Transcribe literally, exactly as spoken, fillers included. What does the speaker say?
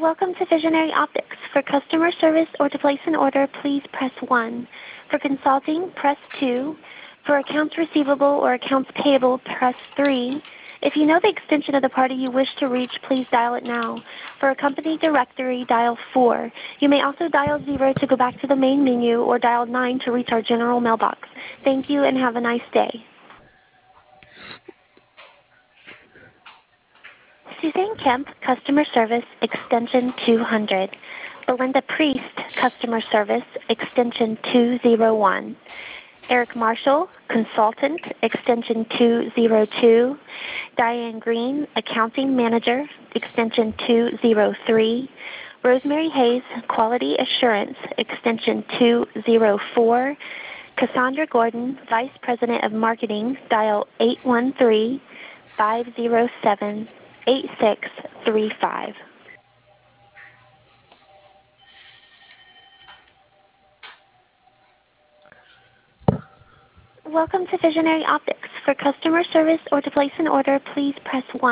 Welcome to Visionary Optics. For customer service or to place an order, please press one. For consulting, press two. For accounts receivable or accounts payable, press three. If you know the extension of the party you wish to reach, please dial it now. For a company directory, dial four. You may also dial zero to go back to the main menu or dial nine to reach our general mailbox. Thank you and have a nice day. Suzanne Kemp, customer service, extension two hundred. Belinda Priest, customer service, extension two oh one. Eric Marshall, consultant, extension two oh two. Diane Green, accounting manager, extension two oh three. Rosemary Hayes, quality assurance, extension two oh four. Cassandra Gordon, vice president of marketing, dial eight one three, five oh seven, eight six three five. Welcome to Visionary Optics. For customer service or to place an order, please press one.